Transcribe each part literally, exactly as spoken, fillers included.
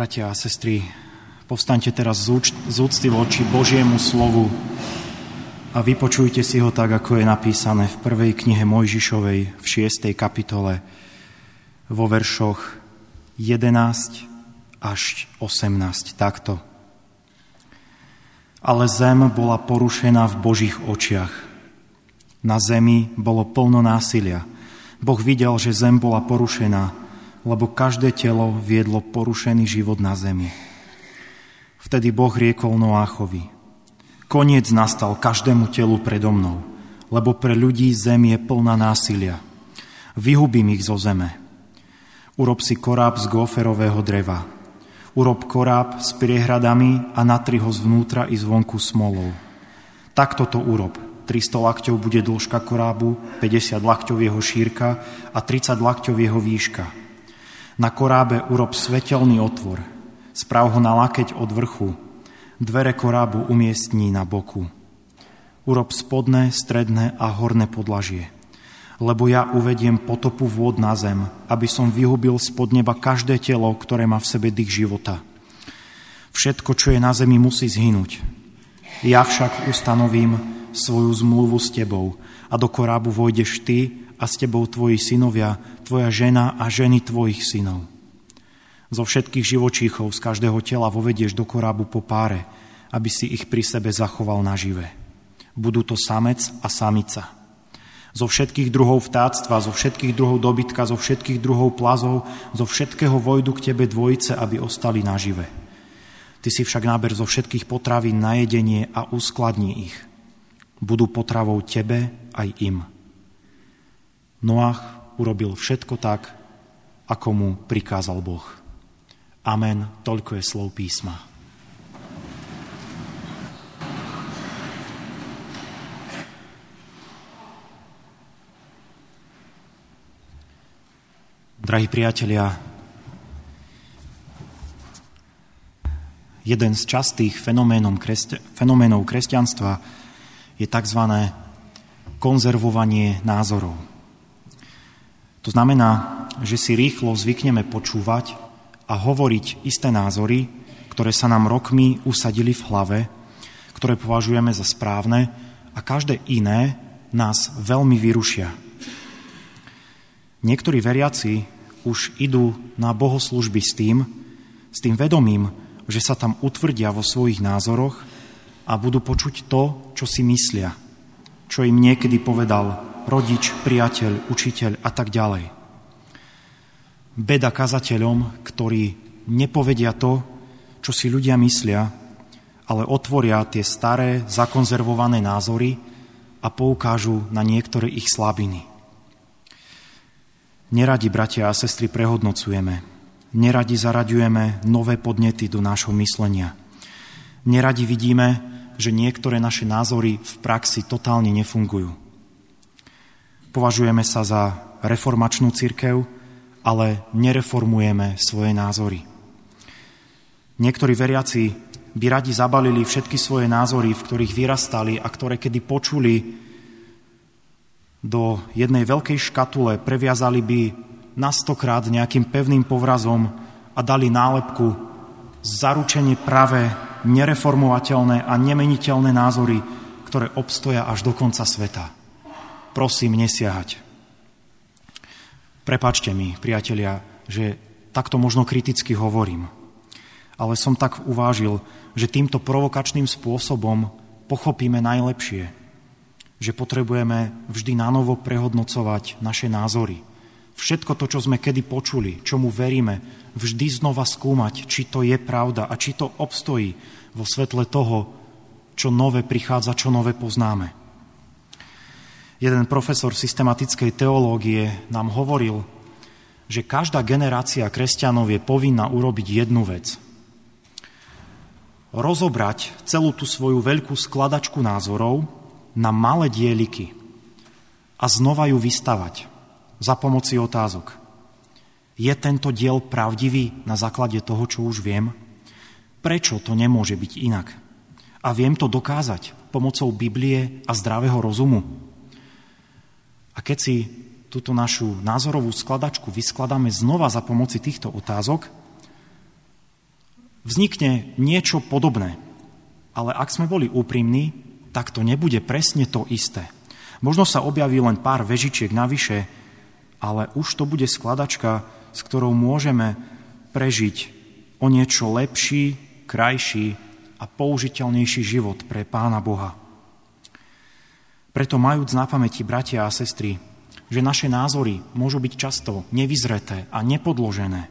Bratia a sestry, povstaňte teraz z úcty voči Božiemu slovu a vypočujte si ho tak, ako je napísané v prvej knihe Mojžišovej v šiestej kapitole vo veršoch jedenásť až osemnásť. Takto. Ale zem bola porušená v Božích očiach. Na zemi bolo plno násilia. Boh videl, že zem bola porušená, lebo každé telo viedlo porušený život na zemi. Vtedy Boh riekol Noáchovi: Koniec nastal každému telu predo mnou, lebo pre ľudí zem je plná násilia. Vyhubím ich zo zeme. Urob si koráb z góferového dreva. Urob koráb s priehradami a natri ho zvnútra i zvonku smolou. Takto to urob. tristo lakťov bude dĺžka korábu, päťdesiat lakťov jeho šírka a tridsať lakťov jeho výška. Na korábe urob svetelný otvor. Sprav ho na lakeť od vrchu. Dvere korábu umiestni na boku. Urob spodné, stredné a horné podlažie. Lebo ja uvediem potopu vôd na zem, aby som vyhubil spod neba každé telo, ktoré má v sebe dých života. Všetko, čo je na zemi, musí zhynúť. Ja však ustanovím svoju zmluvu s tebou a do korábu vojdeš ty a s tebou tvoji synovia, tvoja žena a ženy tvojich synov. Zo všetkých živočíchov z každého tela vovedieš do korábu po páre, aby si ich pri sebe zachoval nažive. Budú to samec a samica. Zo všetkých druhov vtáctva, zo všetkých druhov dobytka, zo všetkých druhov plazov, zo všetkého vojdu k tebe dvojice, aby ostali nažive. Ty si však náber zo všetkých potravín na jedenie a uskladni ich. Budú potravou tebe aj im. Noach urobil všetko tak, ako mu prikázal Boh. Amen, toľko je slov písma. Drahí priatelia, jeden z častých fenoménov, kresťa- fenoménov kresťanstva je tzv. Konzervovanie názorov. To znamená, že si rýchlo zvykneme počúvať a hovoriť isté názory, ktoré sa nám rokmi usadili v hlave, ktoré považujeme za správne a každé iné nás veľmi vyrušia. Niektorí veriaci už idú na bohoslúžby s tým, s tým vedomím, že sa tam utvrdia vo svojich názoroch a budú počuť to, čo si myslia, čo im niekedy povedal rodič, priateľ, učiteľ a tak ďalej. Beda kazateľom, ktorí nepovedia to, čo si ľudia myslia, ale otvoria tie staré, zakonzervované názory a poukážu na niektoré ich slabiny. Neradi, bratia a sestry, prehodnocujeme. Neradi zaraďujeme nové podnety do nášho myslenia. Neradi vidíme, že niektoré naše názory v praxi totálne nefungujú. Považujeme sa za reformačnú cirkev, ale nereformujeme svoje názory. Niektorí veriaci by radi zabalili všetky svoje názory, v ktorých vyrastali a ktoré kedy počuli, do jednej veľkej škatule, previazali by na stokrát nejakým pevným povrazom a dali nálepku zaručenie pravé, nereformovateľné a nemeniteľné názory, ktoré obstoja až do konca sveta. Prosím, nesiahať. Prepáčte mi, priatelia, že takto možno kriticky hovorím, ale som tak uvážil, že týmto provokačným spôsobom pochopíme najlepšie, že potrebujeme vždy nanovo prehodnocovať naše názory. Všetko to, čo sme kedy počuli, čomu veríme, vždy znova skúmať, či to je pravda a či to obstojí vo svetle toho, čo nové prichádza, čo nové poznáme. Jeden profesor systematickej teológie nám hovoril, že každá generácia kresťanov je povinná urobiť jednu vec. Rozobrať celú tú svoju veľkú skladačku názorov na malé dieliky a znova ju vystavať za pomoci otázok. Je tento diel pravdivý na základe toho, čo už viem? Prečo to nemôže byť inak? A viem to dokázať pomocou Biblie a zdravého rozumu? A keď si túto našu názorovú skladačku vyskladáme znova za pomoci týchto otázok, vznikne niečo podobné. Ale ak sme boli úprimní, tak to nebude presne to isté. Možno sa objaví len pár vežičiek navyše, ale už to bude skladačka, s ktorou môžeme prežiť o niečo lepší, krajší a použiteľnejší život pre Pána Boha. Preto majúc na pamäti, bratia a sestry, že naše názory môžu byť často nevyzreté a nepodložené,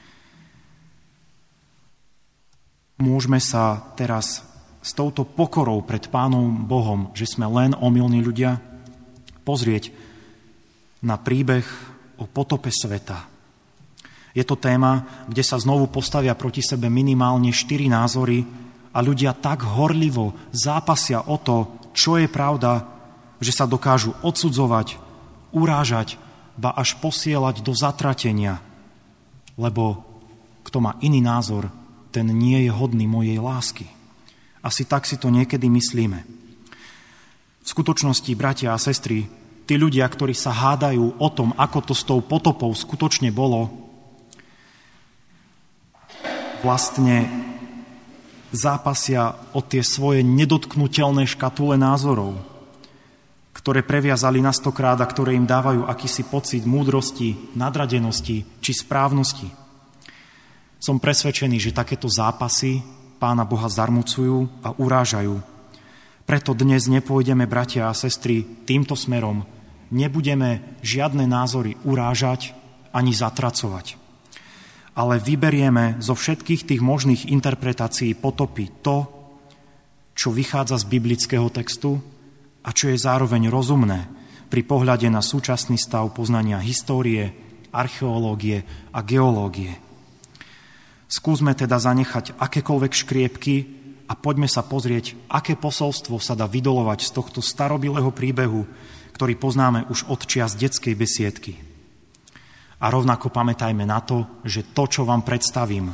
môžeme sa teraz s touto pokorou pred Pánom Bohom, že sme len omylní ľudia, pozrieť na príbeh o potope sveta. Je to téma, kde sa znovu postavia proti sebe minimálne štyri názory a ľudia tak horlivo zápasia o to, čo je pravda, že sa dokážu odsudzovať, urážať, ba až posielať do zatratenia. Lebo kto má iný názor, ten nie je hodný mojej lásky. Asi tak si to niekedy myslíme. V skutočnosti, bratia a sestry, tí ľudia, ktorí sa hádajú o tom, ako to s tou potopou skutočne bolo, vlastne zápasia o tie svoje nedotknuteľné škatule názorov, ktoré previazali na stokrát a ktoré im dávajú akýsi pocit múdrosti, nadradenosti či správnosti. Som presvedčený, že takéto zápasy Pána Boha zarmucujú a urážajú. Preto dnes nepôjdeme, bratia a sestry, týmto smerom. Nebudeme žiadne názory urážať ani zatracovať. Ale vyberieme zo všetkých tých možných interpretácií potopy to, čo vychádza z biblického textu a čo je zároveň rozumné pri pohľade na súčasný stav poznania histórie, archeológie a geológie. Skúsme teda zanechať akékoľvek škriepky a poďme sa pozrieť, aké posolstvo sa dá vydolovať z tohto starobilého príbehu, ktorý poznáme už od čias detskej besiedky. A rovnako pamätajme na to, že to, čo vám predstavím,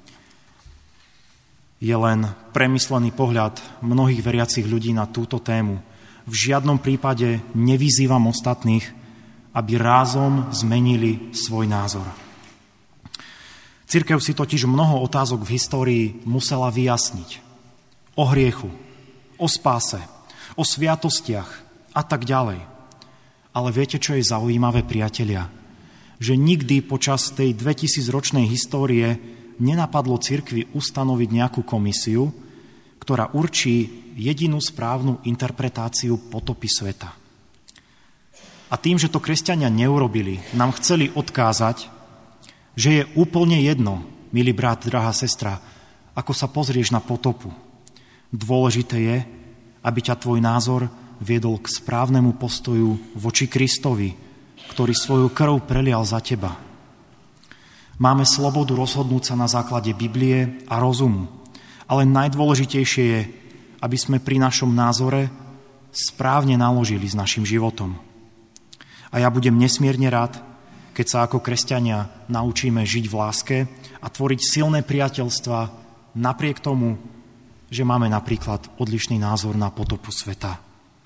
je len premyslený pohľad mnohých veriacich ľudí na túto tému. V žiadnom prípade nevyzývam ostatných, aby rázom zmenili svoj názor. Cirkev si totiž mnoho otázok v histórii musela vyjasniť. O hriechu, o spáse, o sviatostiach a tak ďalej. Ale viete, čo je zaujímavé, priatelia? Že nikdy počas tej dvetisícročnej histórie nenapadlo cirkvi ustanoviť nejakú komisiu, ktorá určí jedinú správnu interpretáciu potopy sveta. A tým, že to kresťania neurobili, nám chceli odkázať, že je úplne jedno, milý brat, drahá sestra, ako sa pozrieš na potopu. Dôležité je, aby ťa tvoj názor viedol k správnemu postoju voči Kristovi, ktorý svoju krv prelial za teba. Máme slobodu rozhodnúť sa na základe Biblie a rozumu, ale najdôležitejšie je, aby sme pri našom názore správne naložili s našim životom. A ja budem nesmierne rád, keď sa ako kresťania naučíme žiť v láske a tvoriť silné priateľstva napriek tomu, že máme napríklad odlišný názor na potopu sveta.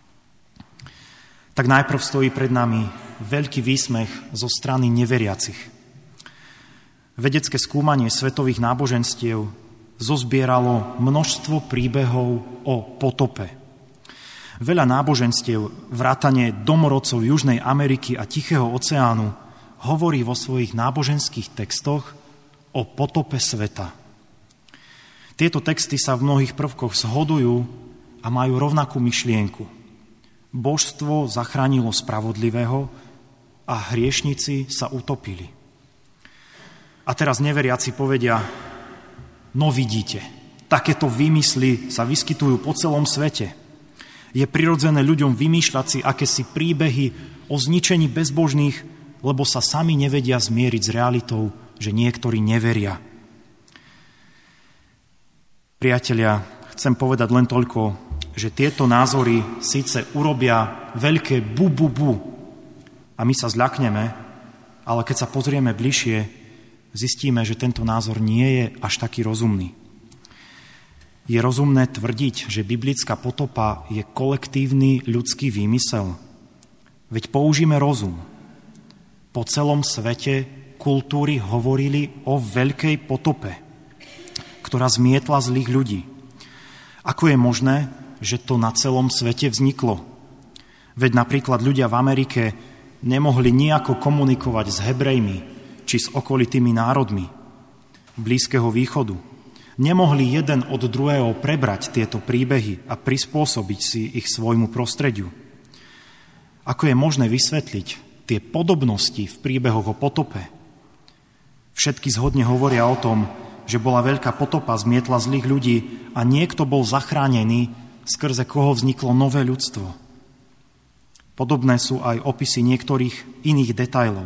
Tak najprv stojí pred nami veľký výsmech zo strany neveriacich. Vedecké skúmanie svetových náboženstiev zozbieralo množstvo príbehov o potope. Veľa náboženstiev, vrátane domorodcov Južnej Ameriky a Tichého oceánu, hovorí vo svojich náboženských textoch o potope sveta. Tieto texty sa v mnohých prvkoch zhodujú a majú rovnakú myšlienku. Božstvo zachránilo spravodlivého a hriešnici sa utopili. A teraz neveriaci povedia, no vidíte, takéto výmysly sa vyskytujú po celom svete. Je prirodzené ľuďom vymýšľať si akési príbehy o zničení bezbožných, lebo sa sami nevedia zmieriť s realitou, že niektorí neveria. Priatelia, chcem povedať len toľko, že tieto názory síce urobia veľké bu, bu, bu a my sa zľakneme, ale keď sa pozrieme bližšie, zistíme, že tento názor nie je až taký rozumný. Je rozumné tvrdiť, že biblická potopa je kolektívny ľudský výmysel? Veď použijeme rozum. Po celom svete kultúry hovorili o veľkej potope, ktorá zmietla zlých ľudí. Ako je možné, že to na celom svete vzniklo? Veď napríklad ľudia v Amerike nemohli nejako komunikovať s Hebrejmi či s okolitými národmi Blízkeho východu. Nemohli jeden od druhého prebrať tieto príbehy a prispôsobiť si ich svojmu prostrediu. Ako je možné vysvetliť tie podobnosti v príbehoch o potope? Všetky zhodne hovoria o tom, že bola veľká potopa, zmietla zlých ľudí a niekto bol zachránený, skrze koho vzniklo nové ľudstvo. Podobné sú aj opisy niektorých iných detailov.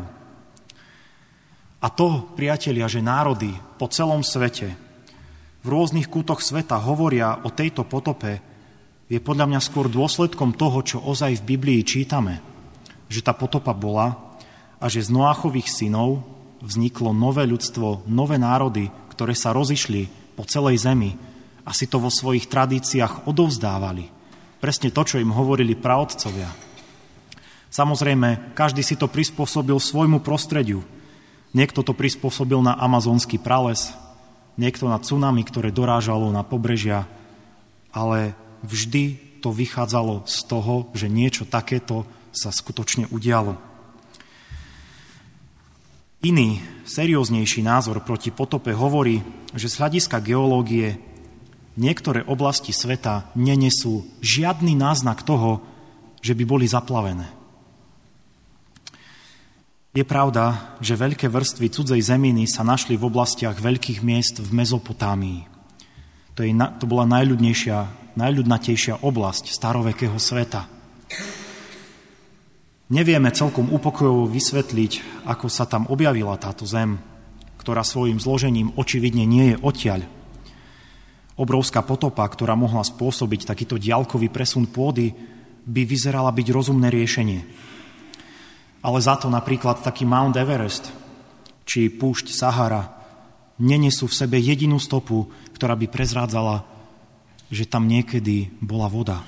A to, priatelia, že národy po celom svete, v rôznych kútoch sveta hovoria o tejto potope, je podľa mňa skôr dôsledkom toho, čo ozaj v Biblii čítame, že tá potopa bola a že z Noáchových synov vzniklo nové ľudstvo, nové národy, ktoré sa rozišli po celej zemi a si to vo svojich tradíciách odovzdávali. Presne to, čo im hovorili praotcovia. Samozrejme, každý si to prispôsobil svojmu prostrediu. Niekto to prispôsobil na amazonský prales, niekto na tsunami, ktoré dorážalo na pobrežia, ale vždy to vychádzalo z toho, že niečo takéto sa skutočne udialo. Iný, serióznejší názor proti potope hovorí, že z hľadiska geológie niektoré oblasti sveta nenesú žiadny náznak toho, že by boli zaplavené. Je pravda, že veľké vrstvy cudzej zeminy sa našli v oblastiach veľkých miest v Mezopotámii. To, je, to bola najľudnejšia, najľudnatejšia oblasť starovekého sveta. Nevieme celkom upokojovo vysvetliť, ako sa tam objavila táto zem, ktorá svojim zložením očividne nie je odtiaľ. Obrovská potopa, ktorá mohla spôsobiť takýto diaľkový presun pôdy, by vyzerala byť rozumné riešenie. Ale za to napríklad taký Mount Everest či púšť Sahara nenesú v sebe jedinú stopu, ktorá by prezrádzala, že tam niekedy bola voda.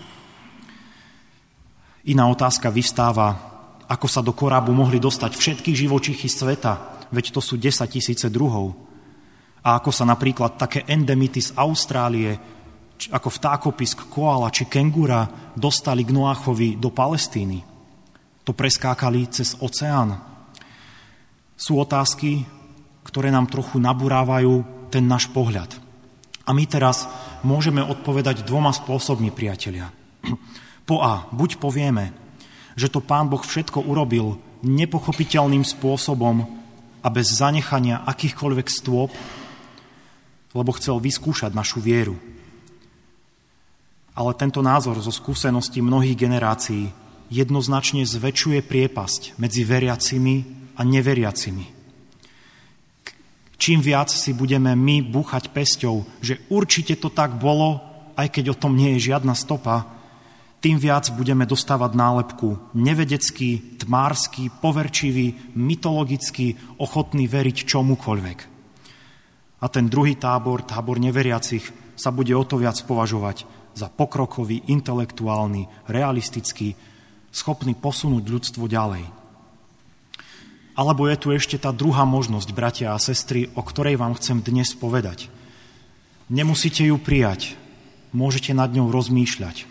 Iná otázka vystáva, ako sa do korábu mohli dostať všetky živočichy sveta, veď to sú desaťtisíce druhov. A ako sa napríklad také endemity z Austrálie, ako vtákopisk, koala či kengura dostali k Noáchovi do Palestíny. To preskákali cez oceán. Sú otázky, ktoré nám trochu nabúrávajú ten náš pohľad. A my teraz môžeme odpovedať dvoma spôsobmi, priatelia. Po A, buď povieme, že to Pán Boh všetko urobil nepochopiteľným spôsobom a bez zanechania akýchkoľvek stôp, lebo chcel vyskúšať našu vieru. Ale tento názor zo skúseností mnohých generácií jednoznačne zväčšuje priepasť medzi veriacimi a neveriacimi. Čím viac si budeme my búchať pesťou, že určite to tak bolo, aj keď o tom nie je žiadna stopa, tým viac budeme dostávať nálepku nevedecký, tmársky, poverčivý, mytologický, ochotný veriť čomukoľvek. A ten druhý tábor, tábor neveriacich, sa bude o to viac považovať za pokrokový, intelektuálny, realistický, schopný posunúť ľudstvo ďalej. Alebo je tu ešte tá druhá možnosť, bratia a sestry, o ktorej vám chcem dnes povedať. Nemusíte ju prijať, môžete nad ňou rozmýšľať.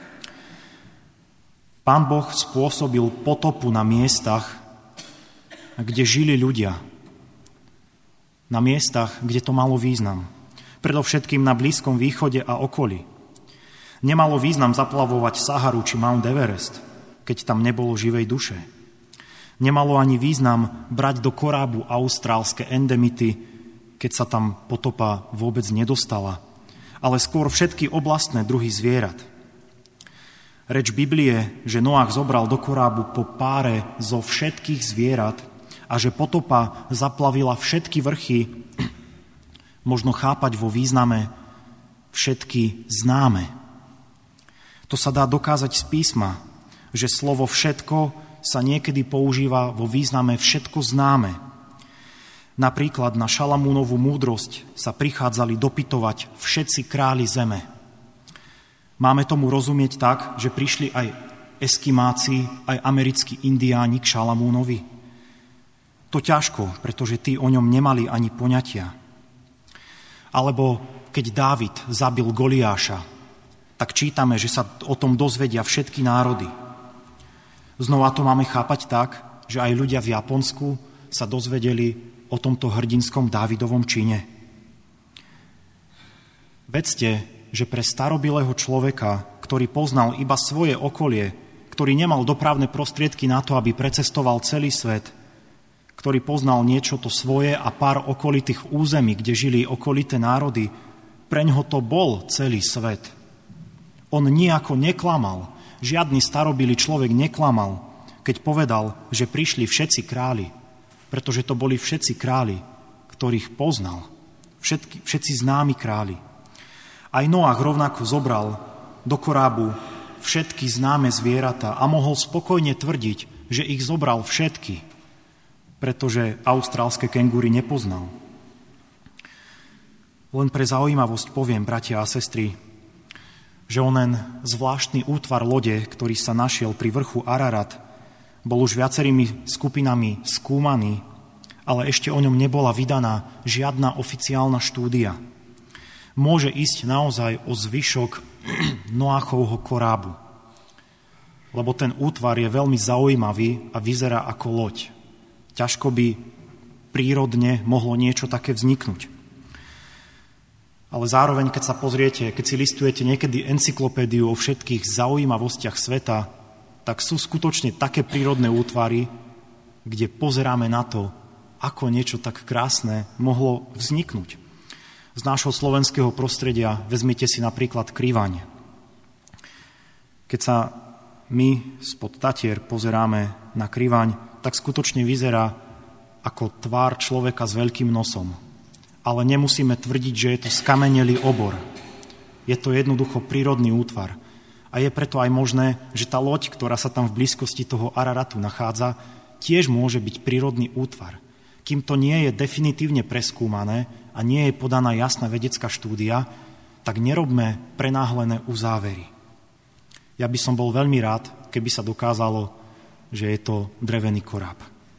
Pán Boh spôsobil potopu na miestach, kde žili ľudia. Na miestach, kde to malo význam. Predovšetkým na Blízkom východe a okolí. Nemalo význam zaplavovať Saharu či Mount Everest, keď tam nebolo živej duše. Nemalo ani význam brať do korábu austrálske endemity, keď sa tam potopa vôbec nedostala, ale skôr všetky oblastné druhy zvierat. Reč Biblie, že Noach zobral do korábu po páre zo všetkých zvierat a že potopa zaplavila všetky vrchy, možno chápať vo význame všetky známe. To sa dá dokázať z písma, že slovo všetko sa niekedy používa vo význame všetko známe. Napríklad na Šalamúnovu múdrosť sa prichádzali dopytovať všetci králi zeme. Máme tomu rozumieť tak, že prišli aj Eskimáci, aj americkí indiáni k Šalamúnovi? To ťažko, pretože tí o ňom nemali ani poňatia. Alebo keď Dávid zabil Goliáša, tak čítame, že sa o tom dozvedia všetky národy. Znova to máme chápať tak, že aj ľudia v Japonsku sa dozvedeli o tomto hrdinskom Dávidovom čine. Vedzte, že pre starobilého človeka, ktorý poznal iba svoje okolie, ktorý nemal dopravné prostriedky na to, aby precestoval celý svet, ktorý poznal niečo to svoje a pár okolitých území, kde žili okolité národy, preňho to bol celý svet. On nijako neklamal, žiadny starobilý človek neklamal, keď povedal, že prišli všetci králi, pretože to boli všetci králi, ktorých poznal, všetky, všetci známi králi. Aj Noach rovnako zobral do korábu všetky známe zvieratá a mohol spokojne tvrdiť, že ich zobral všetky, pretože austrálske kengúry nepoznal. Len pre zaujímavosť poviem, bratia a sestry, že onen zvláštny útvar lode, ktorý sa našiel pri vrchu Ararat, bol už viacerými skupinami skúmaný, ale ešte o ňom nebola vydaná žiadna oficiálna štúdia. Môže ísť naozaj o zvyšok Noachovho korábu, lebo ten útvar je veľmi zaujímavý a vyzerá ako loď. Ťažko by prírodne mohlo niečo také vzniknúť. Ale zároveň, keď sa pozriete, keď si listujete niekedy encyklopédiu o všetkých zaujímavostiach sveta, tak sú skutočne také prírodné útvary, kde pozeráme na to, ako niečo tak krásne mohlo vzniknúť. Z nášho slovenského prostredia vezmite si napríklad Krivaň. Keď sa my spod Tatier pozeráme na Krivaň, tak skutočne vyzerá ako tvár človeka s veľkým nosom. Ale nemusíme tvrdiť, že je to skamenelý obor. Je to jednoducho prírodný útvar. A je preto aj možné, že tá loď, ktorá sa tam v blízkosti toho Araratu nachádza, tiež môže byť prírodný útvar. Kým to nie je definitívne preskúmané a nie je podaná jasná vedecká štúdia, tak nerobme prenáhlené uzávery. Ja by som bol veľmi rád, keby sa dokázalo, že je to drevený koráb.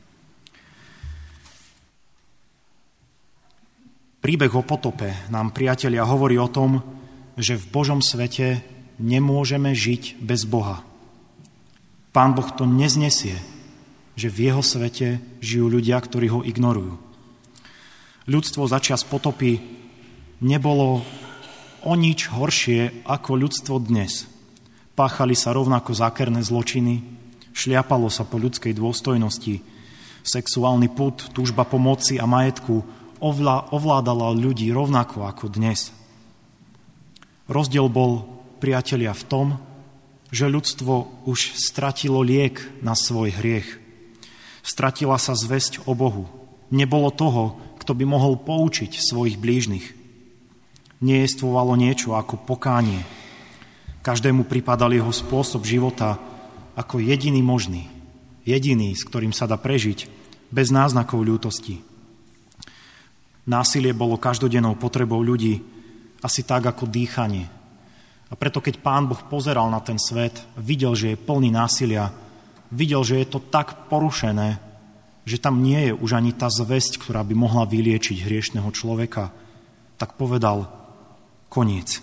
Príbeh o potope nám, priatelia, hovorí o tom, že v Božom svete nemôžeme žiť bez Boha. Pán Boh to neznesie, že v jeho svete žijú ľudia, ktorí ho ignorujú. Ľudstvo začias potopy nebolo o nič horšie ako ľudstvo dnes. Páchali sa rovnako zákerné zločiny, šliapalo sa po ľudskej dôstojnosti, sexuálny pud, túžba po moci a majetku ovládala ľudí rovnako ako dnes. Rozdiel bol, priatelia, v tom, že ľudstvo už stratilo liek na svoj hriech. Stratila sa zvesť o Bohu. Nebolo toho, kto by mohol poučiť svojich blížnych. Nejestvovalo niečo ako pokánie. Každému pripadal jeho spôsob života ako jediný možný. Jediný, s ktorým sa dá prežiť, bez náznakov ľútosti. Násilie bolo každodennou potrebou ľudí, asi tak ako dýchanie. A preto, keď Pán Boh pozeral na ten svet, videl, že je plný násilia, videl, že je to tak porušené, že tam nie je už ani tá zvesť, ktorá by mohla vyliečiť hriešneho človeka, tak povedal: koniec.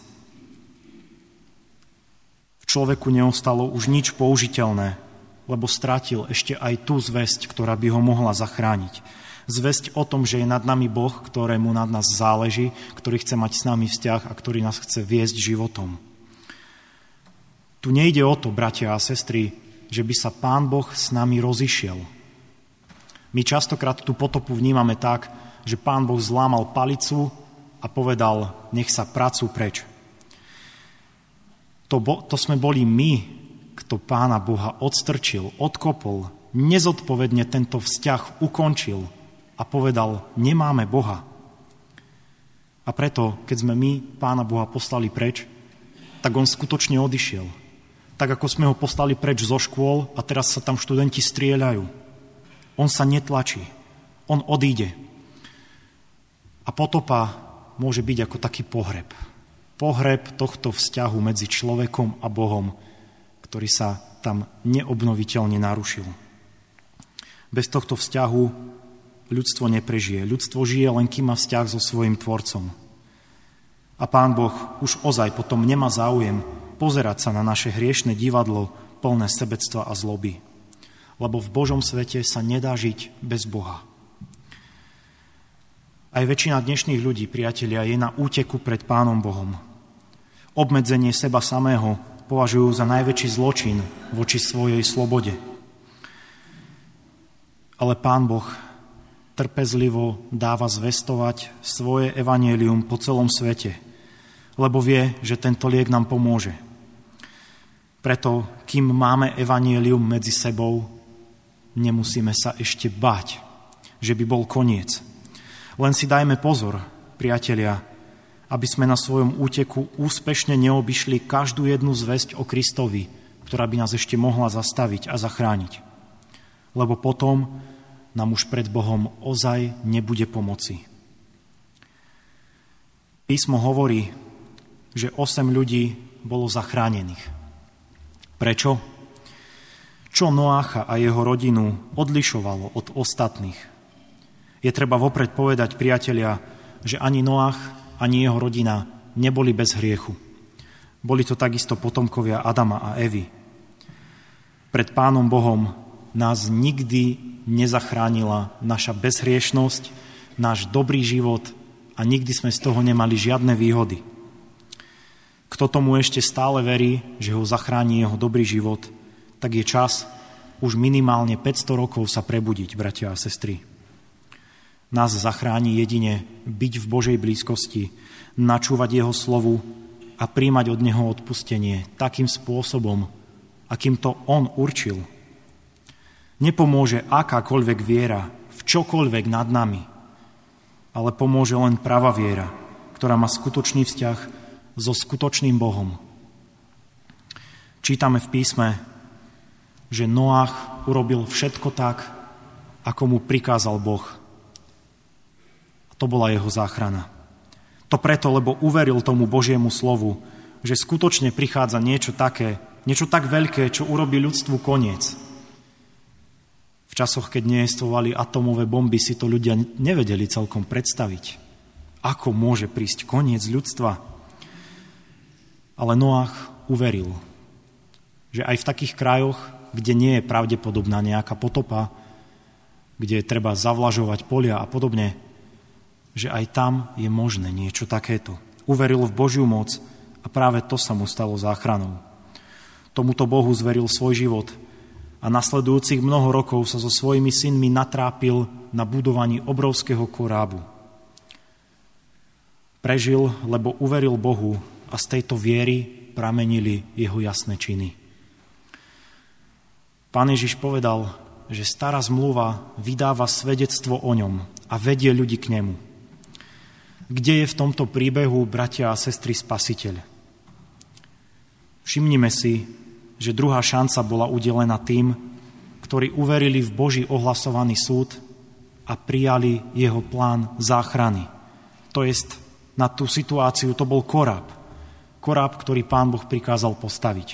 V človeku neostalo už nič použiteľné, lebo stratil ešte aj tú zvesť, ktorá by ho mohla zachrániť. Zvesť o tom, že je nad nami Boh, ktorému nad nás záleží, ktorý chce mať s nami vzťah a ktorý nás chce viesť životom. Tu nejde o to, bratia a sestry, že by sa Pán Boh s nami rozišiel. My častokrát tú potopu vnímame tak, že Pán Boh zlámal palicu a povedal: nech sa pracuj preč. To, bo, to sme boli my, kto Pána Boha odstrčil, odkopol, nezodpovedne tento vzťah ukončil a povedal: nemáme Boha. A preto, keď sme my Pána Boha poslali preč, tak on skutočne odišiel. Tak ako sme ho poslali preč zo škôl a teraz sa tam študenti strieľajú. On sa netlačí. On odíde. A potopa môže byť ako taký pohreb. Pohreb tohto vzťahu medzi človekom a Bohom, ktorý sa tam neobnoviteľne narušil. Bez tohto vzťahu ľudstvo neprežije. Ľudstvo žije len kým má vzťah so svojím tvorcom. A Pán Boh už ozaj potom nemá záujem pozerať sa na naše hriešne divadlo plné sebectva a zloby. Lebo v Božom svete sa nedá žiť bez Boha. Aj väčšina dnešných ľudí, priatelia, je na úteku pred Pánom Bohom. Obmedzenie seba samého považujú za najväčší zločin voči svojej slobode. Ale Pán Boh trpezlivo dáva zvestovať svoje evanjelium po celom svete, lebo vie, že tento liek nám pomôže. Preto, kým máme evanjelium medzi sebou, nemusíme sa ešte báť, že by bol koniec. Len si dajme pozor, priatelia, aby sme na svojom úteku úspešne neobyšli každú jednu zvesť o Kristovi, ktorá by nás ešte mohla zastaviť a zachrániť. Lebo potom nám už pred Bohom ozaj nebude pomoci. Písmo hovorí, že osem ľudí bolo zachránených. Prečo? Čo Noácha a jeho rodinu odlišovalo od ostatných? Je treba vopred povedať, priatelia, že ani Noách, ani jeho rodina neboli bez hriechu. Boli to takisto potomkovia Adama a Evy. Pred Pánom Bohom nás nikdy nezachránila naša bezhriešnosť, náš dobrý život a nikdy sme z toho nemali žiadne výhody. Kto tomu ešte stále verí, že ho zachráni jeho dobrý život, tak je čas už minimálne päťsto rokov sa prebudiť, bratia a sestry. Nás zachráni jedine byť v Božej blízkosti, načúvať jeho slovu a príjmať od neho odpustenie takým spôsobom, akým to on určil. Nepomôže akákoľvek viera v čokoľvek nad nami, ale pomôže len pravá viera, ktorá má skutočný vzťah so skutočným Bohom. Čítame v písme, že Noách urobil všetko tak, ako mu prikázal Boh. A to bola jeho záchrana. To preto, lebo uveril tomu Božiemu slovu, že skutočne prichádza niečo také, niečo tak veľké, čo urobí ľudstvu koniec. V časoch, keď nejestvovali atomové bomby, si to ľudia nevedeli celkom predstaviť. Ako môže prísť koniec ľudstva? Ale Noách uveril, že aj v takých krajoch, kde nie je pravdepodobná nejaká potopa, kde je treba zavlažovať polia a podobne, že aj tam je možné niečo takéto. Uveril v Božiu moc a práve to sa mu stalo záchranou. Tomuto Bohu zveril svoj život a nasledujúcich mnoho rokov sa so svojimi synmi natrápil na budovaní obrovského korábu. Prežil, lebo uveril Bohu a z tejto viery pramenili jeho jasné činy. Pán Ježiš povedal, že stará zmluva vydáva svedectvo o ňom a vedie ľudí k nemu. Kde je v tomto príbehu, bratia a sestry, Spasiteľ? Všimnime si, že druhá šanca bola udelená tým, ktorí uverili v Boží ohlasovaný súd a prijali jeho plán záchrany. To jest, na tú situáciu to bol koráb. Koráb, ktorý Pán Boh prikázal postaviť.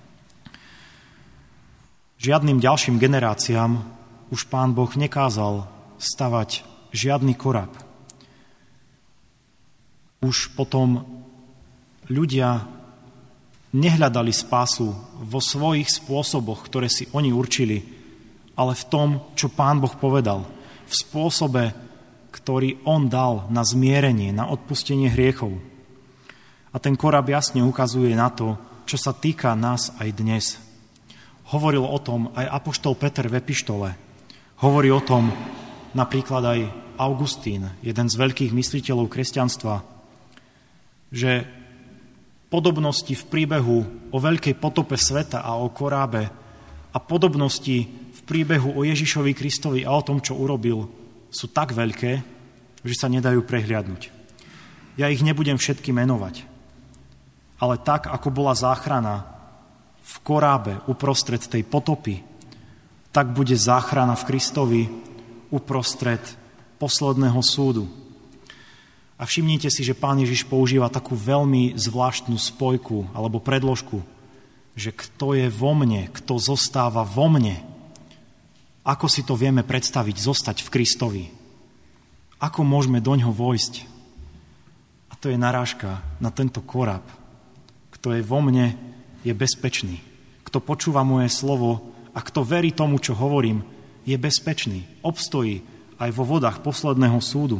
Žiadnym ďalším generáciám už Pán Boh nekázal stavať žiadny koráb. Už potom ľudia nehľadali spásu vo svojich spôsoboch, ktoré si oni určili, ale v tom, čo Pán Boh povedal, v spôsobe, ktorý on dal na zmierenie, na odpustenie hriechov. A ten koráb jasne ukazuje na to, čo sa týka nás aj dnes. Hovoril o tom aj apoštol Peter v epištole. Hovorí o tom napríklad aj Augustín, jeden z veľkých mysliteľov kresťanstva, že podobnosti v príbehu o veľkej potope sveta a o korábe a podobnosti v príbehu o Ježišovi Kristovi a o tom, čo urobil, sú tak veľké, že sa nedajú prehliadnúť. Ja ich nebudem všetky menovať. Ale tak, ako bola záchrana v korábe uprostred tej potopy, tak bude záchrana v Kristovi uprostred posledného súdu. A všimnite si, že Pán Ježiš používa takú veľmi zvláštnu spojku alebo predložku, že kto je vo mne, kto zostáva vo mne. Ako si to vieme predstaviť, zostať v Kristovi? Ako môžeme doňho vojsť? A to je narážka na tento korab. Kto je vo mne, je bezpečný. Kto počúva moje slovo a kto verí tomu, čo hovorím, je bezpečný. Obstojí aj vo vodách posledného súdu.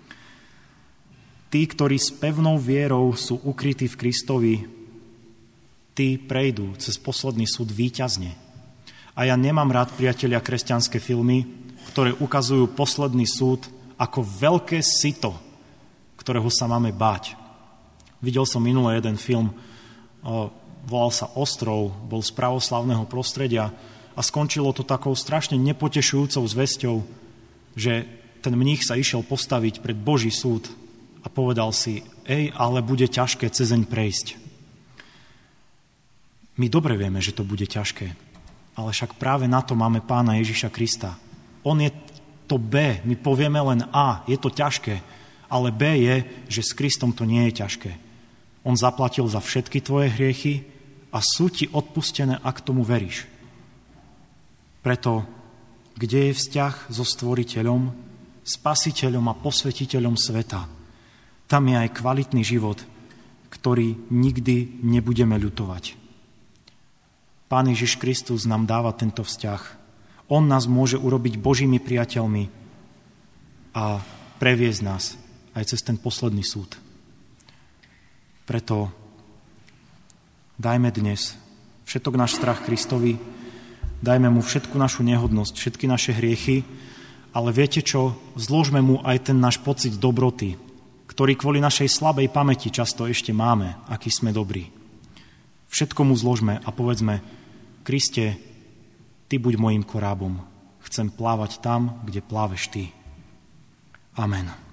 Tí, ktorí s pevnou vierou sú ukrytí v Kristovi, tí prejdú cez posledný súd víťazne. A ja nemám rád, priatelia, kresťanské filmy, ktoré ukazujú posledný súd ako veľké sito, ktorého sa máme báť. Videl som minule jeden film, volal sa Ostrov, bol z pravoslavného prostredia a skončilo to takou strašne nepotešujúcou zvesťou, že ten mních sa išiel postaviť pred Boží súd a povedal si, ej, ale bude ťažké cezeň prejsť. My dobre vieme, že to bude ťažké, ale však práve na to máme Pána Ježiša Krista. On je to B, my povieme len A, je to ťažké, ale B je, že s Kristom to nie je ťažké. On zaplatil za všetky tvoje hriechy a sú ti odpustené, ak tomu veríš. Preto, kde je vzťah so Stvoriteľom, Spasiteľom a Posvetiteľom sveta, tam je aj kvalitný život, ktorý nikdy nebudeme ľutovať. Pán Ježiš Kristus nám dáva tento vzťah. On nás môže urobiť Božími priateľmi a previesť nás aj cez ten posledný súd. Preto dajme dnes všetok náš strach Kristovi, dajme mu všetku našu nehodnosť, všetky naše hriechy, ale viete čo, zložme mu aj ten náš pocit dobroty, ktorý kvôli našej slabej pamäti často ešte máme, aký sme dobrí. Všetko mu zložme a povedzme, Kriste, ty buď mojím korábom, chcem plávať tam, kde pláveš ty. Amen.